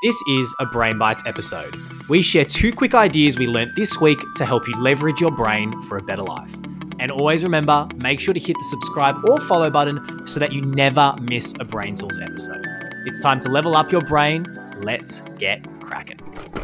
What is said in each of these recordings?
This is a Brain Bites episode. We share 2 quick ideas we learnt this week to help you leverage your brain for a better life. And always remember, make sure to hit the subscribe or follow button so that you never miss a Brain Tools episode. It's time to level up your brain. Let's get cracking.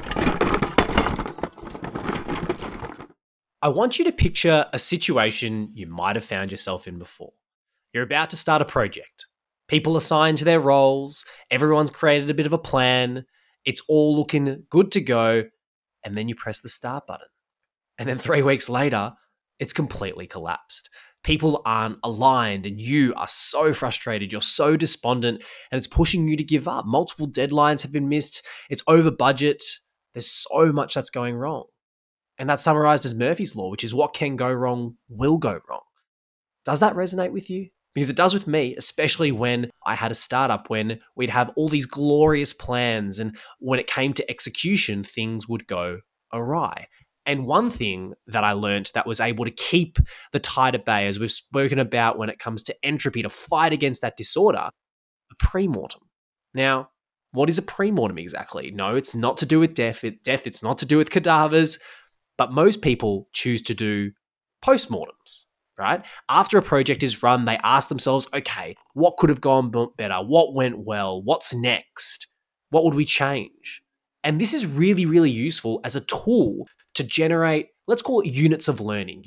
I want you to picture a situation you might have found yourself in before. You're about to start a project. People assigned to their roles, everyone's created a bit of a plan, it's all looking good to go, and then you press the start button. And then 3 weeks later, it's completely collapsed. People aren't aligned and you are so frustrated, you're so despondent, and it's pushing you to give up. Multiple deadlines have been missed, it's over budget, there's so much that's going wrong. And that's summarized as Murphy's Law, which is what can go wrong will go wrong. Does that resonate with you? Because it does with me, especially when I had a startup, when we'd have all these glorious plans, and when it came to execution, things would go awry. And one thing that I learned that was able to keep the tide at bay, as we've spoken about when it comes to entropy, to fight against that disorder, a pre-mortem. Now, what is a pre-mortem exactly? No, it's not to do with death. It's not to do with cadavers, but most people choose to do post-mortems. Right? After a project is run, they ask themselves, okay, what could have gone better? What went well? What's next? What would we change? And this is really, really useful as a tool to generate, let's call it units of learning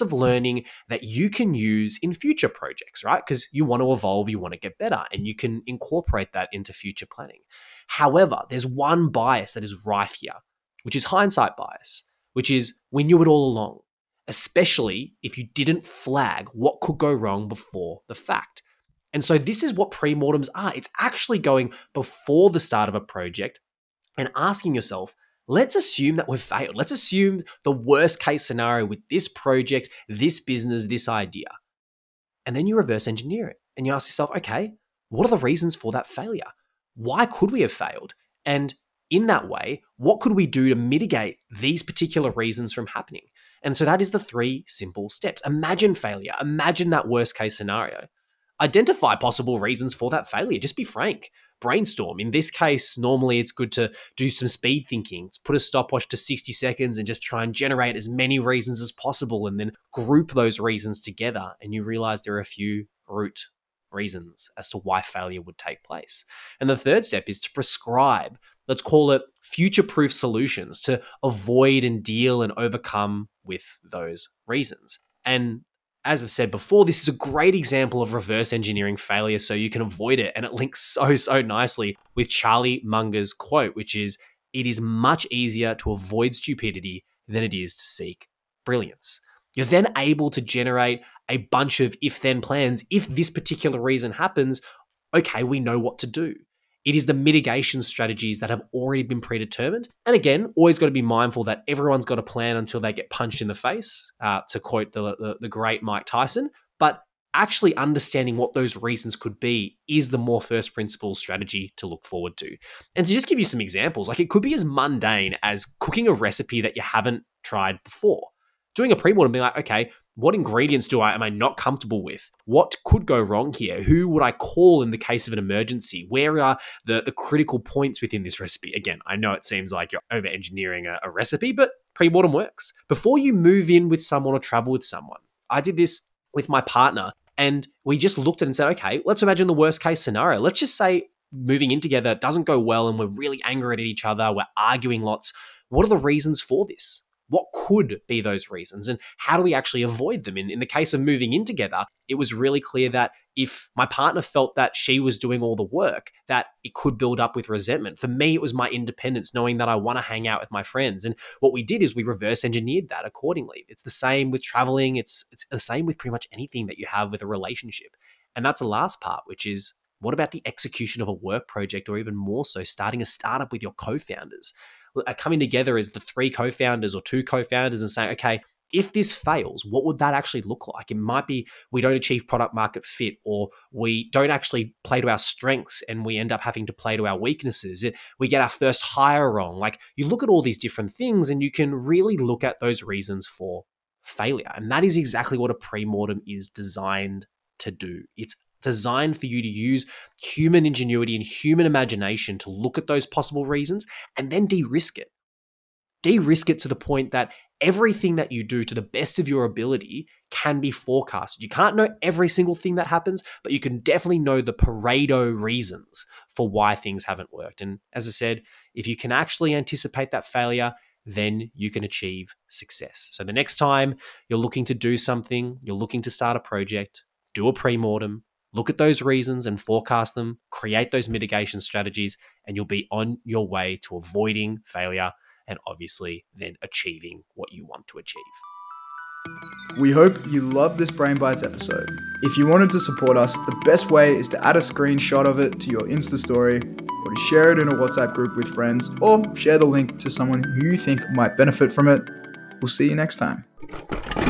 that you can use in future projects, right? Because you want to evolve, you want to get better, and you can incorporate that into future planning. However, there's one bias that is rife here, which is hindsight bias, which is we knew it all along. Especially if you didn't flag what could go wrong before the fact. And so this is what pre-mortems are. It's actually going before the start of a project and asking yourself, let's assume that we've failed. Let's assume the worst case scenario with this project, this business, this idea. And then you reverse engineer it and you ask yourself, okay, what are the reasons for that failure? Why could we have failed? And in that way, what could we do to mitigate these particular reasons from happening? And so that is the 3 simple steps. Imagine failure. Imagine that worst case scenario. Identify possible reasons for that failure. Just be frank. Brainstorm. In this case, normally it's good to do some speed thinking. Put a stopwatch to 60 seconds and just try and generate as many reasons as possible and then group those reasons together. And you realize there are a few root reasons as to why failure would take place. And the 3rd step is to prescribe, let's call it future-proof solutions to avoid and deal and overcome with those reasons. And as I've said before, this is a great example of reverse engineering failure so you can avoid it. And it links so nicely with Charlie Munger's quote, which is, it is much easier to avoid stupidity than it is to seek brilliance. You're then able to generate a bunch of if-then plans. If this particular reason happens, okay, we know what to do. It is the mitigation strategies that have already been predetermined. And again, always got to be mindful that everyone's got a plan until they get punched in the face, to quote the great Mike Tyson. But actually understanding what those reasons could be is the more first principles strategy to look forward to. And to just give you some examples, like it could be as mundane as cooking a recipe that you haven't tried before. Doing a pre-mortem, being like, okay, what ingredients am I not comfortable with? What could go wrong here? Who would I call in the case of an emergency? Where are the critical points within this recipe? Again, I know it seems like you're over-engineering a recipe, but pre-mortem works. Before you move in with someone or travel with someone, I did this with my partner and we just looked at it and said, okay, let's imagine the worst case scenario. Let's just say moving in together doesn't go well and we're really angry at each other, we're arguing lots. What are the reasons for this? What could be those reasons and how do we actually avoid them? In the case of moving in together, it was really clear that if my partner felt that she was doing all the work, that it could build up with resentment. For me, it was my independence, knowing that I want to hang out with my friends. And what we did is we reverse engineered that accordingly. It's the same with traveling. It's the same with pretty much anything that you have with a relationship. And that's the last part, which is what about the execution of a work project, or even more so, starting a startup with your co-founders? Coming together as the 3 co-founders or 2 co-founders and saying, okay, if this fails, what would that actually look like? It might be we don't achieve product market fit, or we don't actually play to our strengths and we end up having to play to our weaknesses. We get our first hire wrong. Like, you look at all these different things and you can really look at those reasons for failure. And that is exactly what a pre-mortem is designed to do. It's designed for you to use human ingenuity and human imagination to look at those possible reasons and then de-risk it. De-risk it to the point that everything that you do to the best of your ability can be forecasted. You can't know every single thing that happens, but you can definitely know the Pareto reasons for why things haven't worked. And as I said, if you can actually anticipate that failure, then you can achieve success. So the next time you're looking to do something, you're looking to start a project, do a pre-mortem, look at those reasons and forecast them, create those mitigation strategies, and you'll be on your way to avoiding failure and obviously then achieving what you want to achieve. We hope you loved this Brain Bites episode. If you wanted to support us, the best way is to add a screenshot of it to your Insta story, or to share it in a WhatsApp group with friends, or share the link to someone who you think might benefit from it. We'll see you next time.